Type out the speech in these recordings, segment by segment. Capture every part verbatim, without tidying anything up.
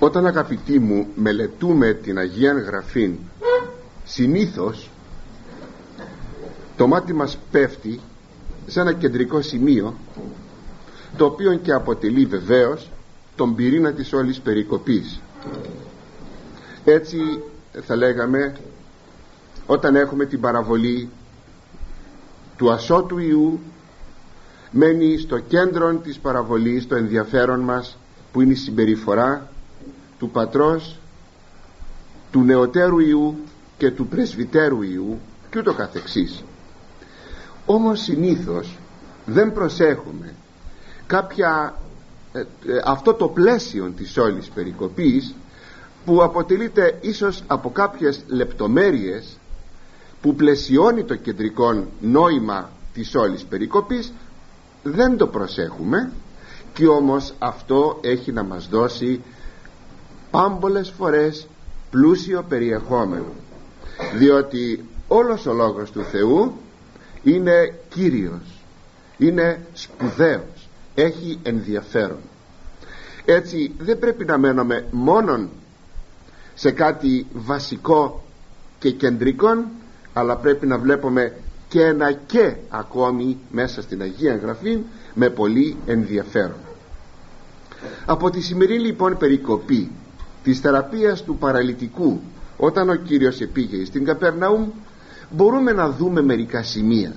Όταν, αγαπητοί μου, μελετούμε την Αγία Γραφήν, συνήθως το μάτι μας πέφτει σε ένα κεντρικό σημείο, το οποίο και αποτελεί βεβαίως τον πυρήνα της όλης περικοπής. Έτσι θα λέγαμε, όταν έχουμε την παραβολή του ασώτου Ιού, μένει στο κέντρο της παραβολής το ενδιαφέρον μας, που είναι η συμπεριφορά του πατρός, του νεωτέρου Ιού και του πρεσβυτέρου Ιού και ούτω καθεξής. Όμως συνήθως δεν προσέχουμε κάποια, ε, ε, αυτό το πλαίσιο της όλης περικοπής, που αποτελείται ίσως από κάποιες λεπτομέρειες που πλαισιώνει το κεντρικό νόημα της όλης περικοπής. Δεν το προσέχουμε, και όμως αυτό έχει να μας δώσει πάμπολες φορές πλούσιο περιεχόμενο, διότι όλος ο Λόγος του Θεού είναι κύριος, είναι σπουδαίος, έχει ενδιαφέρον. Έτσι δεν πρέπει να μένουμε μόνον σε κάτι βασικό και κεντρικό, αλλά πρέπει να βλέπουμε και ένα και ακόμη μέσα στην Αγία Γραφή με πολύ ενδιαφέρον. Από τη σημερινή λοιπόν περικοπή της θεραπείας του παραλυτικού, όταν ο Κύριος επήγε στην Καπερναούμ, μπορούμε να δούμε μερικά σημεία.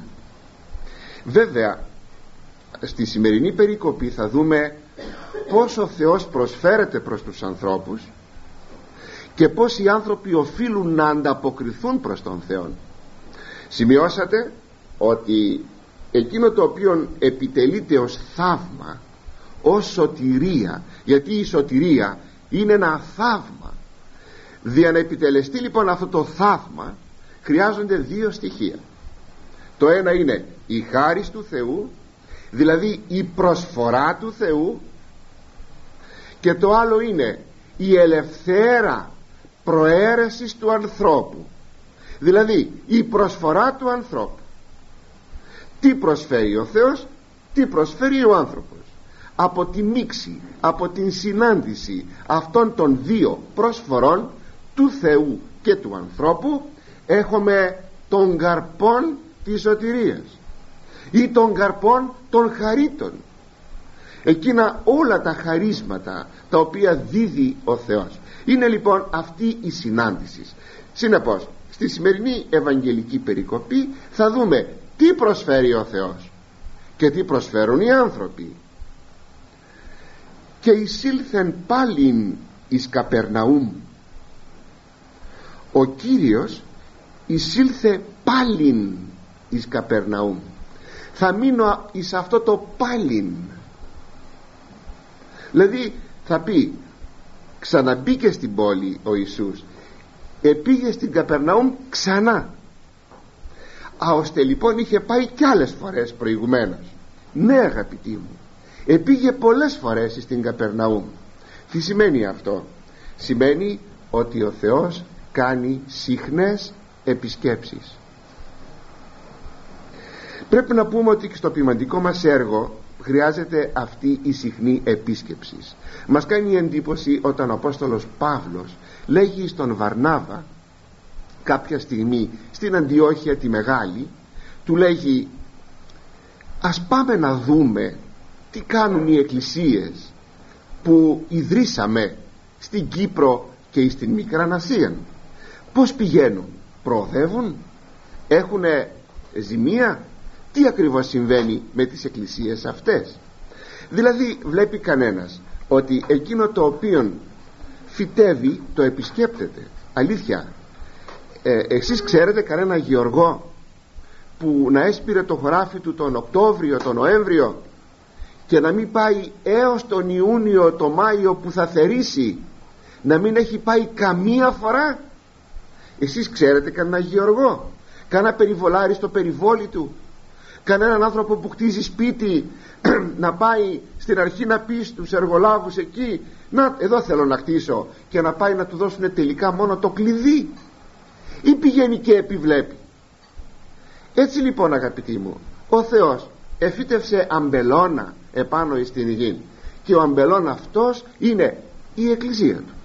Βέβαια στη σημερινή περικοπή θα δούμε πώς ο Θεός προσφέρεται προς τους ανθρώπους και πώς οι άνθρωποι οφείλουν να ανταποκριθούν προς τον Θεό. Σημειώσατε ότι εκείνο το οποίο επιτελείται ως θαύμα, ως σωτηρία, γιατί η σωτηρία είναι ένα θαύμα, για να επιτελεστεί λοιπόν αυτό το θαύμα χρειάζονται δύο στοιχεία. Το ένα είναι η χάρις του Θεού, δηλαδή η προσφορά του Θεού, και το άλλο είναι η ελευθέρα προαίρεσης του ανθρώπου, δηλαδή η προσφορά του ανθρώπου. Τι προσφέρει ο Θεός, τι προσφέρει ο άνθρωπος. Από τη μίξη, από την συνάντηση αυτών των δύο προσφορών, του Θεού και του ανθρώπου, έχουμε τον καρπόν της σωτηρίας ή τον καρπόν των χαρίτων, εκείνα όλα τα χαρίσματα τα οποία δίδει ο Θεός. Είναι λοιπόν αυτή η συνάντηση. Συνεπώς στη σημερινή Ευαγγελική περικοπή θα δούμε τι προσφέρει ο Θεός και τι προσφέρουν οι άνθρωποι. Και εισήλθεν πάλιν εις Καπερναούμ. Ο Κύριος εισήλθε πάλιν εις Καπερναούμ. Θα μείνω εις αυτό το πάλιν, δηλαδή θα πει ξαναμπήκε στην πόλη ο Ιησούς, επήγε στην Καπερναούμ ξανά. Α, ώστε λοιπόν είχε πάει κι άλλες φορές προηγουμένως. Ναι, αγαπητοί μου, επήγε πολλές φορές στην Καπερναούμ. Τι σημαίνει αυτό? Σημαίνει ότι ο Θεός κάνει συχνές επισκέψεις. Πρέπει να πούμε ότι στο ποιμαντικό μας έργο χρειάζεται αυτή η συχνή επίσκεψη. Μας κάνει εντύπωση όταν ο Απόστολος Παύλος λέγει στον Βαρνάβα κάποια στιγμή στην Αντιόχεια τη Μεγάλη, του λέγει ας πάμε να δούμε τι κάνουν οι εκκλησίες που ιδρύσαμε στην Κύπρο και στην Μικρά Ασία. Πώς πηγαίνουν, προοδεύουν, έχουνε ζημία, τι ακριβώς συμβαίνει με τις εκκλησίες αυτές? Δηλαδή βλέπει κανένας ότι εκείνο το οποίο φυτεύει το επισκέπτεται. Αλήθεια, ε, εσείς ξέρετε κανένα γεωργό που να έσπηρε το χωράφι του τον Οκτώβριο, τον Νοέμβριο και να μην πάει έως τον Ιούνιο, το Μάιο που θα θερήσει, να μην έχει πάει καμία φορά? Εσείς ξέρετε κανένα γεωργό, κανένα περιβολάρι στο περιβόλι του, κανέναν άνθρωπο που κτίζει σπίτι να πάει στην αρχή να πει στους εργολάβους εκεί, να εδώ θέλω να κτίσω, και να πάει να του δώσουν τελικά μόνο το κλειδί? Ή πηγαίνει και επιβλέπει? Έτσι λοιπόν, αγαπητοί μου, ο Θεός εφύτευσε αμπελώνα επάνω στην γη, και ο αμπελών αυτός είναι η Εκκλησία του.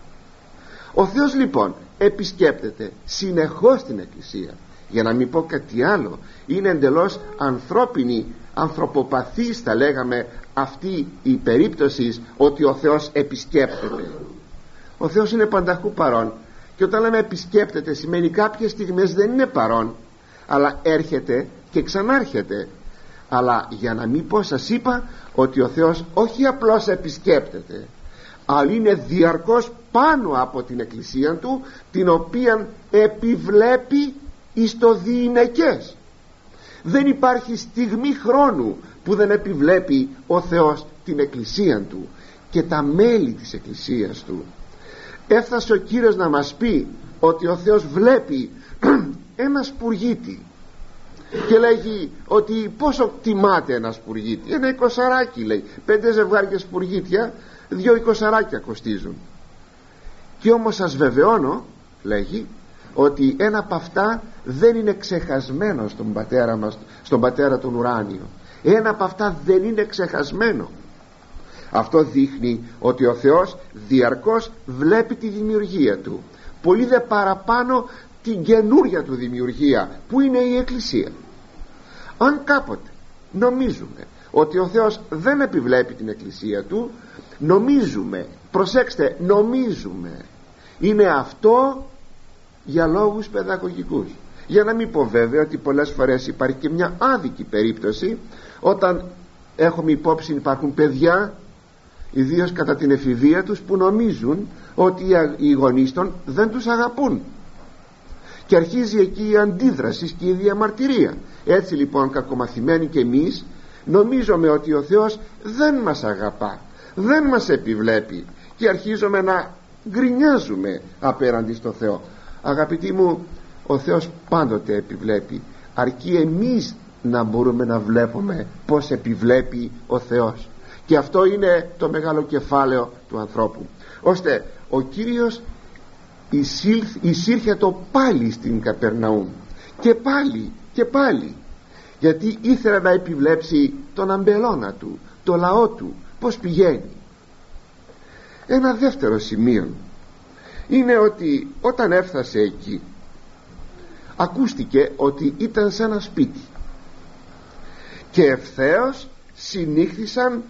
Ο Θεός λοιπόν επισκέπτεται συνεχώς την Εκκλησία. Για να μην πω κάτι άλλο, είναι εντελώς ανθρώπινη, ανθρωποπαθής θα λέγαμε αυτή η περίπτωση, ότι ο Θεός επισκέπτεται. Ο Θεός είναι πανταχού παρόν, και όταν λέμε επισκέπτεται σημαίνει κάποιες στιγμές δεν είναι παρόν, αλλά έρχεται και ξανάρχεται. Αλλά για να μην πω, σας είπα ότι ο Θεός όχι απλώς επισκέπτεται, αλλά είναι διαρκώς πάνω από την Εκκλησία του, την οποία επιβλέπει εις το διηνεκές. Δεν υπάρχει στιγμή χρόνου που δεν επιβλέπει ο Θεός την Εκκλησία του και τα μέλη της Εκκλησίας του. Έφτασε ο Κύριος να μας πει ότι ο Θεός βλέπει ένα σπουργίτη και λέγει ότι πόσο τιμάται ένα σπουργίτη. Ένα εικοσαράκι, λέει, πέντε ζευγάρια σπουργίτια, δύο εικοσαράκια κοστίζουν. Και όμως σας βεβαιώνω, λέγει, ότι ένα από αυτά δεν είναι ξεχασμένο στον πατέρα μας, στον πατέρα τον ουράνιο. Ένα από αυτά δεν είναι ξεχασμένο. Αυτό δείχνει ότι ο Θεός διαρκώς βλέπει τη δημιουργία του, πολύ δε παραπάνω την καινούρια του δημιουργία που είναι η Εκκλησία. Αν κάποτε νομίζουμε ότι ο Θεός δεν επιβλέπει την Εκκλησία του, νομίζουμε, προσέξτε, νομίζουμε, είναι αυτό για λόγους παιδαγωγικούς. Για να μην πω βέβαια ότι πολλές φορές υπάρχει και μια άδικη περίπτωση, όταν έχουμε υπόψη υπάρχουν παιδιά, ιδίως κατά την εφηβεία τους, που νομίζουν ότι οι γονείς των δεν τους αγαπούν, και αρχίζει εκεί η αντίδραση και η διαμαρτυρία. Έτσι λοιπόν, κακομαθημένοι και εμείς, νομίζουμε ότι ο Θεός δεν μας αγαπά, δεν μας επιβλέπει, και αρχίζουμε να γκρινιάζουμε απέναντι στο Θεό. Αγαπητοί μου, ο Θεός πάντοτε επιβλέπει, αρκεί εμείς να μπορούμε να βλέπουμε πως επιβλέπει ο Θεός. Και αυτό είναι το μεγάλο κεφάλαιο του ανθρώπου, ώστε ο Κύριος εισήλθ, εισήρχε το πάλι στην Καπερναούμ, και πάλι και πάλι, γιατί ήθελε να επιβλέψει τον αμπελώνα του, το λαό του, πως πηγαίνει. Ένα δεύτερο σημείο είναι ότι όταν έφτασε εκεί, ακούστηκε ότι ήταν σε ένα σπίτι, και ευθέως συνήχθησαν,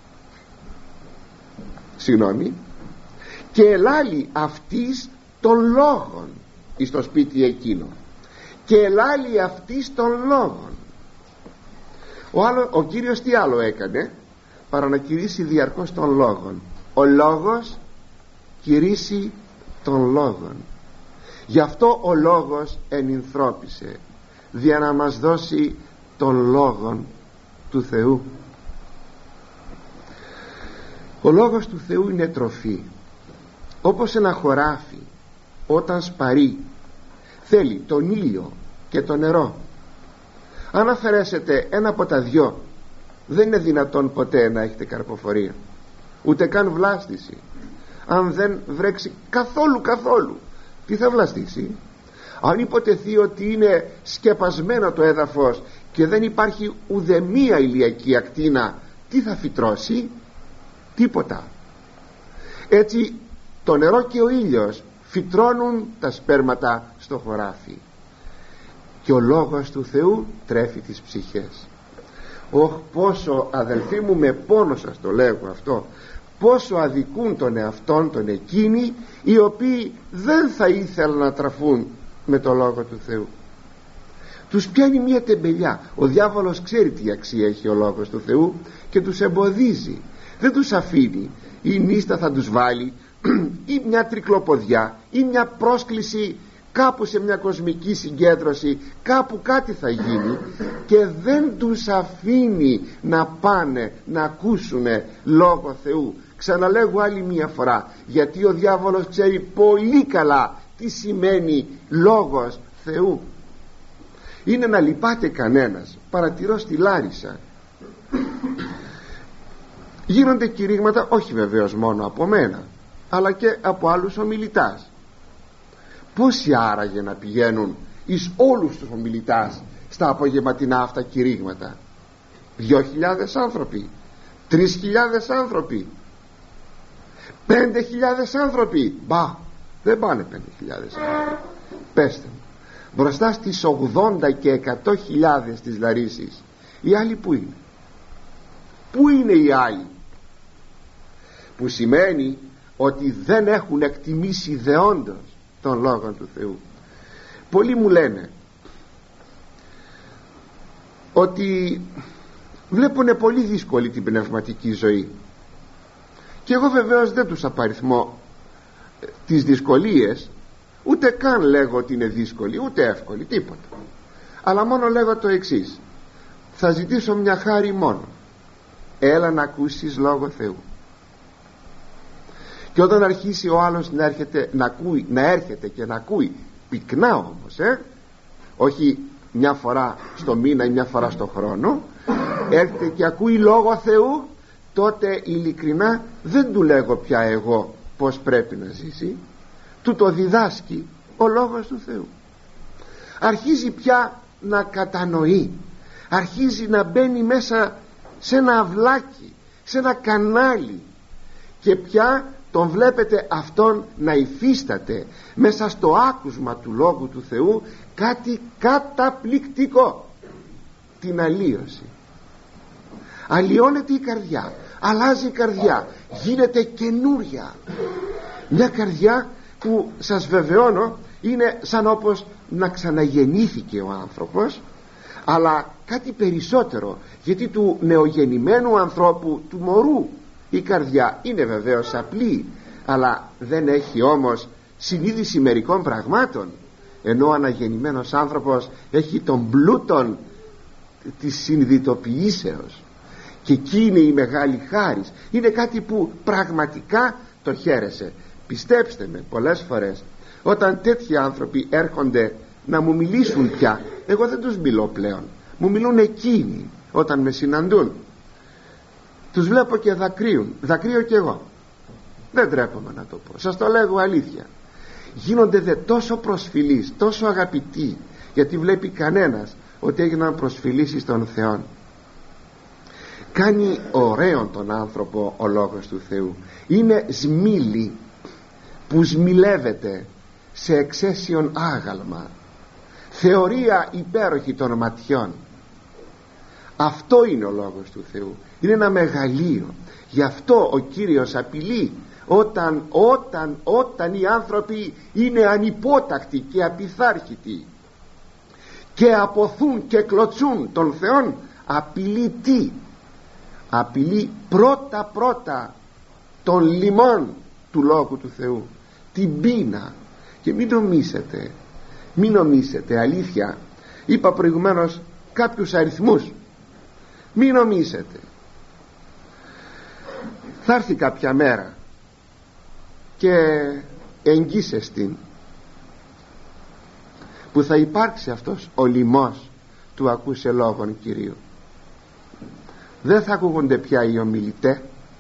συγγνώμη, και ελάλη αυτής των λόγων εις το σπίτι εκείνο, και ελάλη αυτής των λόγων. Ο, άλλο, ο Κύριος τι άλλο έκανε παρά να κηρύσει διαρκώς των λόγων? Ο λόγος κηρύσει των λόγων. Γι' αυτό ο λόγος ενυνθρώπισε, για να μας δώσει των λόγων του Θεού. Ο λόγος του Θεού είναι τροφή. Όπως ένα χωράφι όταν σπαρεί θέλει τον ήλιο και το νερό. Αν αφαιρέσετε ένα από τα δυο, δεν είναι δυνατόν ποτέ να έχετε καρποφορία, ούτε καν βλάστηση. Αν δεν βρέξει καθόλου καθόλου, τι θα βλαστήσει? Αν υποτεθεί ότι είναι σκεπασμένο το έδαφος και δεν υπάρχει ουδεμία ηλιακή ακτίνα, τι θα φυτρώσει? Τίποτα. Έτσι το νερό και ο ήλιος φυτρώνουν τα σπέρματα στο χωράφι, και ο λόγος του Θεού τρέφει τις ψυχές. Ωχ, πόσο, αδελφοί μου, με πόνο σας το λέγω αυτό, πόσο αδικούν τον εαυτόν τον εκείνοι οι οποίοι δεν θα ήθελαν να τραφούν με το λόγο του Θεού. Τους πιάνει μια τεμπελιά. Ο διάβολος ξέρει τι αξία έχει ο λόγος του Θεού και τους εμποδίζει, δεν τους αφήνει. Η νύστα θα τους βάλει ή μια τρικλοποδιά ή μια πρόσκληση κάπου σε μια κοσμική συγκέντρωση, κάπου κάτι θα γίνει, και δεν τους αφήνει να πάνε να ακούσουν λόγο Θεού. Ξαναλέγω άλλη μια φορά, γιατί ο διάβολος ξέρει πολύ καλά τι σημαίνει λόγος Θεού. Είναι να λυπάται κανένας. Παρατηρώ στη Λάρισα γίνονται κηρύγματα, όχι βεβαίως μόνο από μένα, αλλά και από άλλους ομιλητάς. Πόσοι άραγε να πηγαίνουν εις όλους τους ομιλητάς στα απογευματινά αυτά κηρύγματα? Δυο χιλιάδες άνθρωποι, τρεις χιλιάδες άνθρωποι. Πέντε χιλιάδες άνθρωποι. Μπα, δεν πάνε πέντε χιλιάδες άνθρωποι. Πέστε μου, μπροστά στις ογδόντα και εκατό χιλιάδες της Λαρίσης, οι άλλοι που είναι? Πού είναι οι άλλοι? Που σημαίνει ότι δεν έχουν εκτιμήσει δεόντως τον Λόγο του Θεού. Πολλοί μου λένε ότι βλέπουν πολύ δύσκολη την πνευματική ζωή, και εγώ βεβαίως δεν τους απαριθμώ τις δυσκολίες, ούτε καν λέγω ότι είναι δύσκολη ούτε εύκολη, τίποτα, αλλά μόνο λέγω το εξής: θα ζητήσω μια χάρη μόνο, έλα να ακούσεις Λόγο Θεού. Και όταν αρχίσει ο άλλος να έρχεται, να, ακούει, να έρχεται και να ακούει πυκνά όμως, ε? όχι μια φορά στο μήνα ή μια φορά στο χρόνο, έρχεται και ακούει Λόγο Θεού, τότε ειλικρινά δεν του λέγω πια εγώ πως πρέπει να ζήσει, του το διδάσκει ο Λόγος του Θεού. Αρχίζει πια να κατανοεί, αρχίζει να μπαίνει μέσα σε ένα αυλάκι, σε ένα κανάλι, και πια τον βλέπετε αυτόν να υφίσταται μέσα στο άκουσμα του Λόγου του Θεού κάτι καταπληκτικό, την αλλίωση. Αλλοιώνεται η καρδιά, αλλάζει η καρδιά, γίνεται καινούρια, μια καρδιά που σας βεβαιώνω είναι σαν όπως να ξαναγεννήθηκε ο άνθρωπος, αλλά κάτι περισσότερο, γιατί του νεογεννημένου ανθρώπου, του μωρού, η καρδιά είναι βεβαίως απλή, αλλά δεν έχει όμως συνείδηση μερικών πραγμάτων, ενώ ο αναγεννημένος άνθρωπος έχει τον πλούτον της συνειδητοποιήσεως, και εκεί είναι η μεγάλη χάρις. Είναι κάτι που πραγματικά το χαίρεσαι. Πιστέψτε με, πολλές φορές όταν τέτοιοι άνθρωποι έρχονται να μου μιλήσουν πια, εγώ δεν τους μιλώ πλέον, μου μιλούν εκείνοι όταν με συναντούν. Τους βλέπω και δακρύουν, δακρύω κι εγώ, δεν τρέπομαι να το πω, σας το λέγω αλήθεια. Γίνονται δε τόσο προσφυλείς, τόσο αγαπητοί, γιατί βλέπει κανένας ότι έγιναν προσφυλήσεις των Θεών. Κάνει ωραίον τον άνθρωπο ο Λόγος του Θεού. Είναι σμήλι που σμιλεύεται σε εξαίσιον άγαλμα, θεωρία υπέροχη των ματιών. Αυτό είναι ο Λόγος του Θεού, είναι ένα μεγαλείο. Γι' αυτό ο Κύριος απειλεί όταν, όταν, όταν οι άνθρωποι είναι ανυπότακτοι και απειθάρχητοι και αποθούν και κλωτσούν τον Θεόν, απειλεί τι? Απειλεί πρώτα πρώτα τον λιμόν του Λόγου του Θεού, την πείνα. Και μην νομίσετε, μην νομίσετε, αλήθεια, είπα προηγουμένως κάποιους αριθμούς, μην νομίσετε θα έρθει κάποια μέρα και εγγύσεστην που θα υπάρξει αυτός ο λιμός του ακούσε λόγων Κυρίου. Δεν θα ακούγονται πια οι ομιλητές,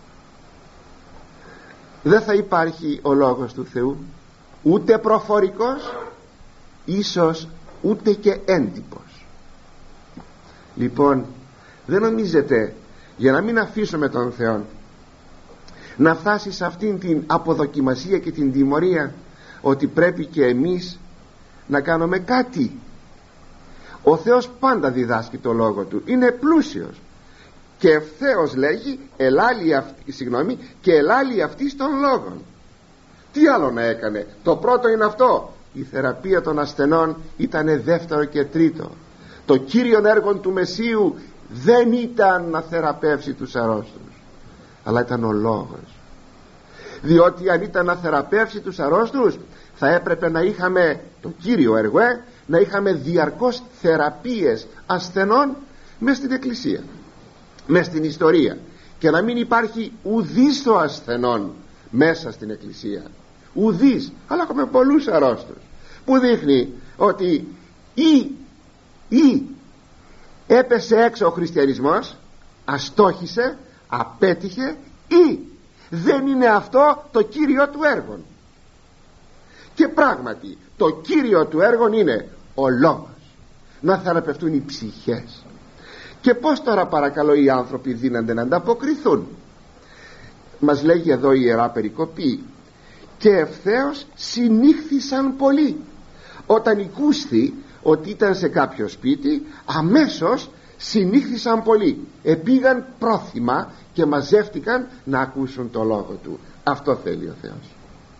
δεν θα υπάρχει ο Λόγος του Θεού, ούτε προφορικός, ίσως ούτε και έντυπος. Λοιπόν, δεν νομίζετε, για να μην αφήσουμε τον Θεό να φτάσει σε αυτήν την αποδοκιμασία και την τιμωρία, ότι πρέπει και εμείς να κάνουμε κάτι? Ο Θεός πάντα διδάσκει το Λόγο Του, είναι πλούσιος και ευθέως λέγει ελάλη αυτή, συγγνώμη, και ελάλη αυτή των λόγων. Τι άλλο να έκανε? Το πρώτο είναι αυτό, η θεραπεία των ασθενών ήταν δεύτερο και τρίτο. Το κύριον έργο του Μεσσίου δεν ήταν να θεραπεύσει τους αρρώστους, αλλά ήταν ο Λόγος. Διότι αν ήταν να θεραπεύσει τους αρρώστους, θα έπρεπε να είχαμε το κύριο έργο, ε, να είχαμε διαρκώς θεραπείες ασθενών μες στην Εκκλησία, μες στην ιστορία, και να μην υπάρχει ουδής το ασθενών μέσα στην Εκκλησία, ουδής, αλλά έχουμε πολλούς αρρώστους, που δείχνει ότι ή, ή έπεσε έξω ο χριστιανισμός, αστόχησε, απέτυχε, ή δεν είναι αυτό το κύριο του έργο. Και πράγματι το κύριο του έργο είναι ο Λόγος, να θεραπευτούν οι ψυχές. Και πως τώρα παρακαλώ οι άνθρωποι δίνονται να ανταποκριθούν? μας λέγει εδώ η Ιερά Περικοπή, και ευθέως συνήχθησαν πολλοί. Όταν οικούσθη ότι ήταν σε κάποιο σπίτι, αμέσως συνήχθησαν πολλοί, επήγαν πρόθυμα και μαζεύτηκαν να ακούσουν το λόγο του. Αυτό θέλει ο Θεός.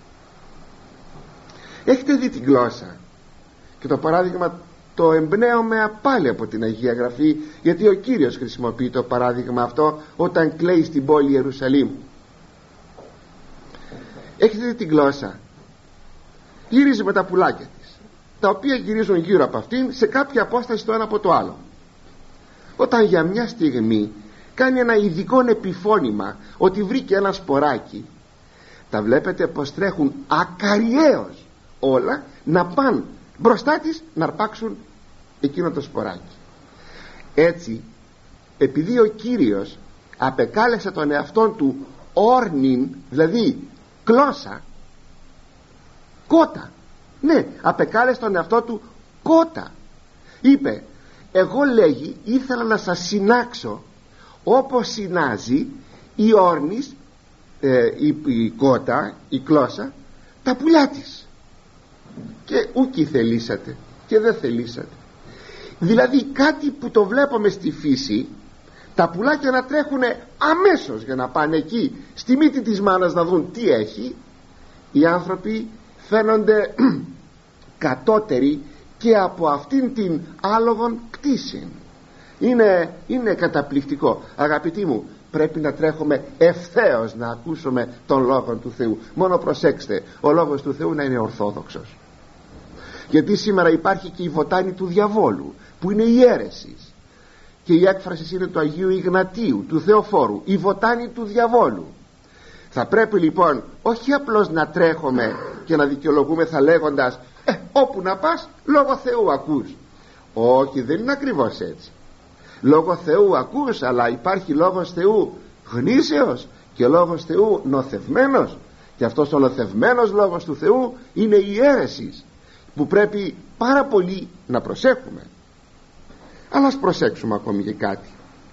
Έχετε δει την γλώσσα, και το παράδειγμα το εμπνέομαι πάλι από την Αγία Γραφή, γιατί ο Κύριος χρησιμοποιεί το παράδειγμα αυτό όταν κλαίει στην πόλη Ιερουσαλήμ. Έχετε δει την γλώσσα, γυρίζει με τα πουλάκια της, τα οποία γυρίζουν γύρω από αυτήν σε κάποια απόσταση το ένα από το άλλο. Όταν για μια στιγμή κάνει ένα ειδικό επιφώνημα ότι βρήκε ένα σποράκι, τα βλέπετε πως τρέχουν ακαριέως όλα να πάνε μπροστά της να αρπάξουν εκείνο το σποράκι. Έτσι, επειδή ο Κύριος απεκάλεσε τον εαυτόν του όρνην, δηλαδή κλώσσα, κότα, ναι, απεκάλεσε τον εαυτό του κότα, είπε, εγώ, λέγει, ήθελα να σας συνάξω όπως συνάζει η όρνης, ε, η, η κότα, η κλώσσα, τα πουλιά της, και ούκι θελήσατε και δεν θελήσατε. Δηλαδή κάτι που το βλέπουμε στη φύση, τα πουλάκια να τρέχουν αμέσως για να πάνε εκεί στη μύτη της μάνας να δουν τι έχει. Οι άνθρωποι φαίνονται κατώτεροι και από αυτήν την άλογον κτήση. Είναι, είναι καταπληκτικό. Αγαπητοί μου, πρέπει να τρέχουμε ευθέως να ακούσουμε τον Λόγο του Θεού. Μόνο προσέξτε, ο Λόγος του Θεού να είναι ορθόδοξος, γιατί σήμερα υπάρχει και η βοτάνη του διαβόλου, που είναι η αίρεση, και η έκφραση είναι του Αγίου Ιγνατίου, του Θεοφόρου, η βοτάνη του διαβόλου. Θα πρέπει λοιπόν όχι απλώς να τρέχουμε και να δικαιολογούμεθα λέγοντας ε, όπου να πας λόγω Θεού ακούς. Όχι, δεν είναι ακριβώς έτσι. Λόγω Θεού ακούς, αλλά υπάρχει λόγος Θεού γνήσεως και λόγος Θεού νοθευμένος, και αυτός ο νοθευμένος λόγος του Θεού είναι η αίρεση, που πρέπει πάρα πολύ να προσέχουμε. Αλλά ας προσέξουμε ακόμη και κάτι.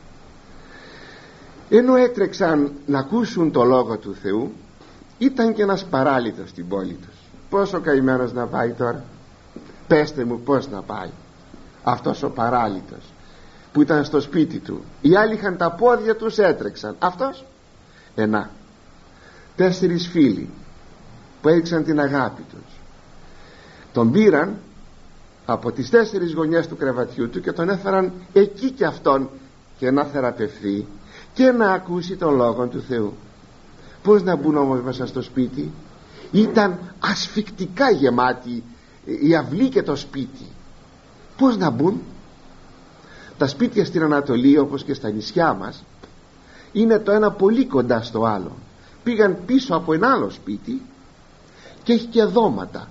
Ενώ έτρεξαν να ακούσουν το Λόγο του Θεού, ήταν και ένας παράλυτος στην πόλη τους. Πόσο καημένος να πάει τώρα? Πέστε μου πώς να πάει αυτός ο παράλυτος που ήταν στο σπίτι του? Οι άλλοι είχαν τα πόδια τους, έτρεξαν. Αυτός ενά τέσσερις φίλοι που έδειξαν την αγάπη τους, τον πήραν από τις τέσσερις γωνιές του κρεβατιού του και τον έφεραν εκεί και αυτόν, και να θεραπευθεί και να ακούσει τον Λόγο του Θεού. Πώς να μπουν όμως μέσα στο σπίτι? Ήταν ασφικτικά γεμάτη η αυλή και το σπίτι. Πώς να μπουν? Τα σπίτια στην Ανατολή, όπως και στα νησιά μας, είναι το ένα πολύ κοντά στο άλλο. Πήγαν πίσω από ένα άλλο σπίτι και έχει και δώματα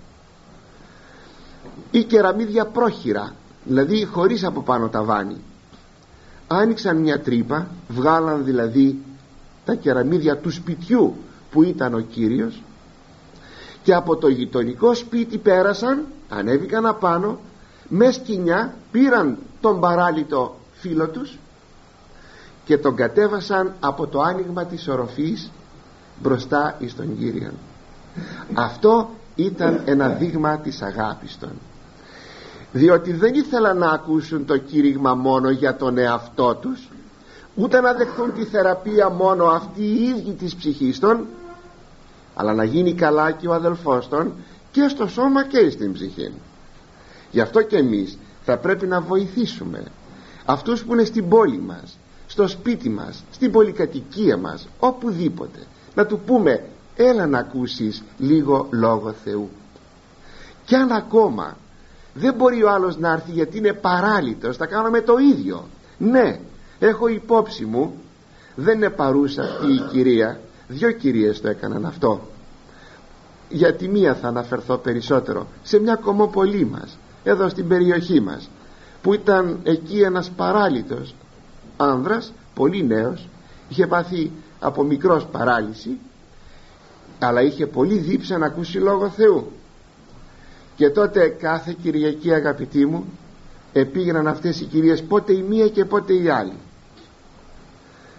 ή κεραμίδια πρόχειρα, δηλαδή χωρίς από πάνω ταβάνι. Άνοιξαν μια τρύπα, βγάλαν δηλαδή τα κεραμίδια του σπιτιού που ήταν ο Κύριος, και από το γειτονικό σπίτι πέρασαν, ανέβηκαν απάνω με σκοινιά, πήραν τον παράλυτο φίλο τους και τον κατέβασαν από το άνοιγμα της οροφής μπροστά εις τον Κύριον. Αυτό ήταν ένα δείγμα της αγάπης των, διότι δεν ήθελαν να ακούσουν το κήρυγμα μόνο για τον εαυτό τους, ούτε να δεχθούν τη θεραπεία μόνο αυτοί οι ίδιοι της ψυχής των, αλλά να γίνει καλά και ο αδελφός των και στο σώμα και στην ψυχή. Γι' αυτό και εμείς θα πρέπει να βοηθήσουμε αυτούς που είναι στην πόλη μας, στο σπίτι μας, στην πολυκατοικία μας, οπουδήποτε, να του πούμε έλα να ακούσεις λίγο Λόγο Θεού. Και αν ακόμα δεν μπορεί ο άλλος να έρθει γιατί είναι παράλυτος, θα κάνουμε το ίδιο. Ναι, έχω υπόψη μου, δεν είναι παρούσα αυτή η κυρία, δυο κυρίες το έκαναν αυτό. Για τη μία θα αναφερθώ περισσότερο, σε μια κομμόπολή μας, εδώ στην περιοχή μας, που ήταν εκεί ένας παράλυτος άνδρας, πολύ νέος, είχε πάθει από μικρός παράλυση, αλλά είχε πολύ δίψα να ακούσει Λόγο Θεού. Και τότε κάθε Κυριακή, αγαπητοί μου, επήγαιναν αυτές οι κυρίες, πότε η μία και πότε η άλλη.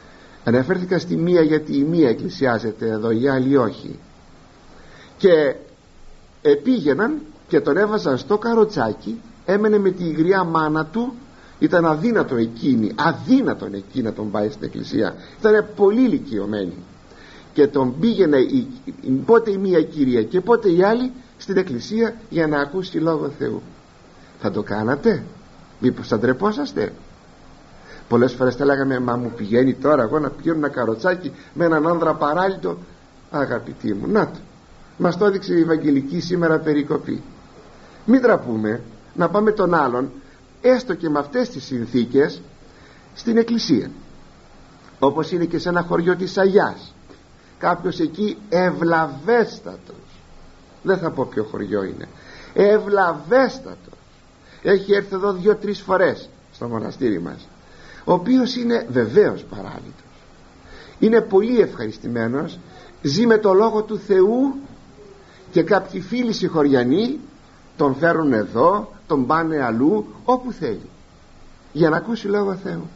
Αναφέρθηκα στη μία γιατί η μία εκκλησιάζεται εδώ, η άλλη όχι. Και επήγαιναν και τον έβαζαν στο καροτσάκι, έμενε με τη γριά μάνα του. Ήταν αδύνατο εκείνη, αδύνατον εκεί να τον πάει στην εκκλησία, ήταν πολύ ηλικιωμένη, και τον πήγαινε η, η, πότε η μία κυρία και πότε η άλλη στην εκκλησία για να ακούσει Λόγο Θεού. Θα το κάνατε? Μήπως θα ντρεπόσαστε? Πολλές φορές θα λέγαμε, μα μου πηγαίνει τώρα εγώ να πηγαίνω ένα καροτσάκι με έναν άνδρα παράλυτο? Αγαπητοί μου, να το, μας το έδειξε η Ευαγγελική σήμερα περικοπή. Μην τραπούμε να πάμε τον άλλον, έστω και με αυτές τις συνθήκες, στην εκκλησία. Όπως είναι και σε ένα χωριό της Αγιάς, κάποιος εκεί ευλαβέστατος, δεν θα πω ποιο χωριό είναι, ευλαβέστατος, έχει έρθει εδώ δύο-τρεις φορές στο μοναστήρι μας, ο οποίος είναι βεβαίως παράλυτος, είναι πολύ ευχαριστημένος, ζει με το Λόγο του Θεού, και κάποιοι φίλοι συγχωριανοί τον φέρουν εδώ, τον πάνε αλλού, όπου θέλει, για να ακούσει Λόγο Θεού.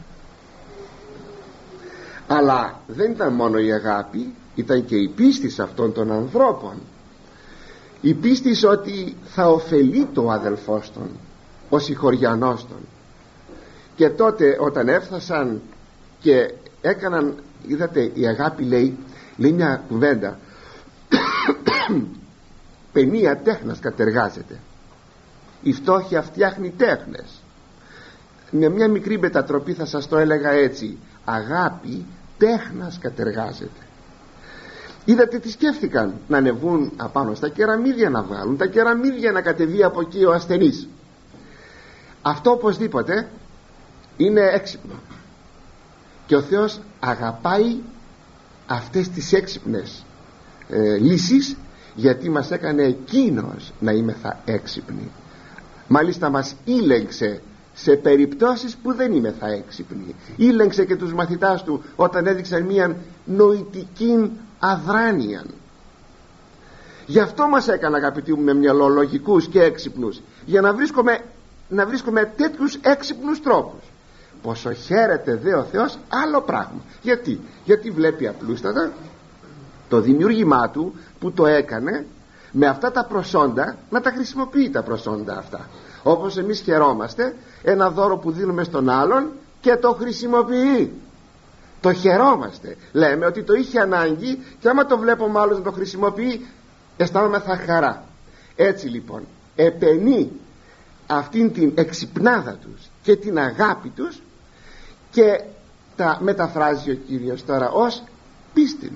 Αλλά δεν ήταν μόνο η αγάπη, ήταν και η πίστη σε αυτών των ανθρώπων, η πίστη ότι θα ωφελεί το αδελφός των, ο συγχωριανός των. Και τότε όταν έφτασαν και έκαναν, είδατε, η αγάπη λέει, λέει μια κουβέντα παινία τέχνας κατεργάζεται, η φτώχεια φτιάχνει τέχνες. Με μια μικρή μετατροπή θα σας το έλεγα έτσι, αγάπη τέχνας κατεργάζεται. Είδατε τι σκέφτηκαν? Να ανεβούν απάνω στα κεραμίδια, να βγάλουν τα κεραμίδια, να κατεβεί από εκεί ο ασθενής. Αυτό οπωσδήποτε είναι έξυπνο, και ο Θεός αγαπάει αυτές τις έξυπνες ε, λύσεις, γιατί μας έκανε εκείνος να είμεθα έξυπνοι. Μάλιστα μας ήλεγξε σε περιπτώσεις που δεν είμεθα έξυπνοι. Ήλεγξε και τους μαθητάς του όταν έδειξαν μια νοητική αδράνεια. Γι' αυτό μας έκανε, αγαπητοί μου, με μυαλό λογικούς και έξυπνους, για να βρίσκουμε, να βρίσκουμε τέτοιους έξυπνους τρόπους. Πόσο χαίρεται δε ο Θεός άλλο πράγμα. Γιατί? Γιατί βλέπει απλούστατα το δημιούργημά του που το έκανε με αυτά τα προσόντα να τα χρησιμοποιεί τα προσόντα αυτά. Όπως εμείς χαιρόμαστε ένα δώρο που δίνουμε στον άλλον και το χρησιμοποιεί, το χαιρόμαστε, λέμε ότι το είχε ανάγκη, και άμα το βλέπουμε άλλος να το χρησιμοποιεί, αισθάνομεθα χαρά. Έτσι λοιπόν επαινεί αυτήν την εξυπνάδα τους και την αγάπη τους, και τα μεταφράζει ο Κύριος τώρα ως πίστην.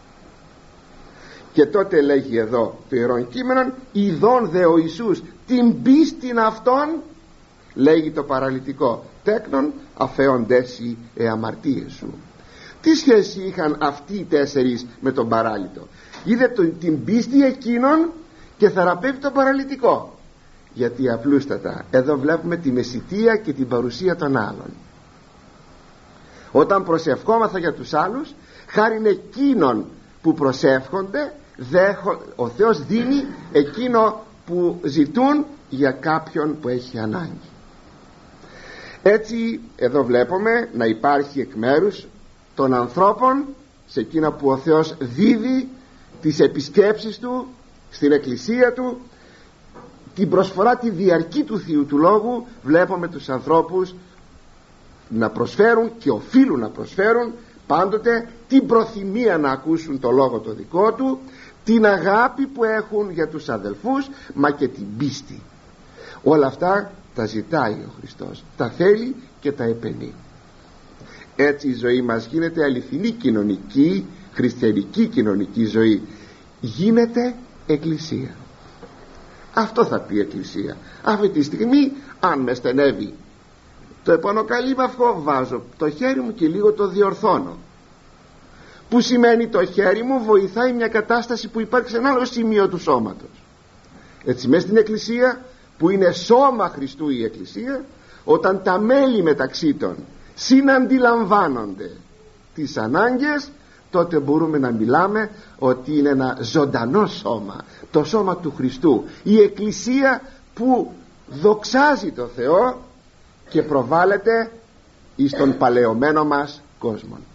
Και τότε λέγει εδώ το Ιερόν Κείμενον, ειδών δε ο Ιησούς την πίστην αυτών, λέγει το παραλυτικό, τέκνον αφέοντες οι αμαρτίες σου. Τι σχέση είχαν αυτοί οι τέσσερις με τον παράλυτο? Είδε τον, την πίστη εκείνων και θεραπεύει τον παραλυτικό. Γιατί απλούστατα εδώ βλέπουμε τη μεσιτεία και την παρουσία των άλλων. Όταν προσευχόμαθα για τους άλλους, χάριν εκείνων που προσεύχονται, ο Θεός δίνει εκείνο που ζητούν για κάποιον που έχει ανάγκη. Έτσι εδώ βλέπουμε να υπάρχει εκ μέρους των ανθρώπων, σε εκείνα που ο Θεός δίδει τις επισκέψεις του στην εκκλησία του, την προσφορά τη διαρκή του Θείου του Λόγου, βλέπουμε τους ανθρώπους να προσφέρουν, και οφείλουν να προσφέρουν πάντοτε, την προθυμία να ακούσουν το λόγο το δικό του, την αγάπη που έχουν για τους αδελφούς, μα και την πίστη. Όλα αυτά τα ζητάει ο Χριστός, τα θέλει και τα επενεί. Έτσι η ζωή μας γίνεται αληθινή κοινωνική, χριστιανική κοινωνική ζωή, γίνεται εκκλησία. Αυτό θα πει εκκλησία. Αυτή τη στιγμή αν με στενεύει το επωνοκαλύμαυχο, βάζω το χέρι μου και λίγο το διορθώνω. Που σημαίνει το χέρι μου βοηθάει μια κατάσταση που υπάρχει σε ένα άλλο σημείο του σώματος. Έτσι μέσα στην εκκλησία, που είναι σώμα Χριστού η εκκλησία, όταν τα μέλη μεταξύ των συναντιλαμβάνονται τις ανάγκες, τότε μπορούμε να μιλάμε ότι είναι ένα ζωντανό σώμα, το σώμα του Χριστού, η εκκλησία που δοξάζει το Θεό και προβάλλεται εις τον παλαιωμένο μας κόσμο.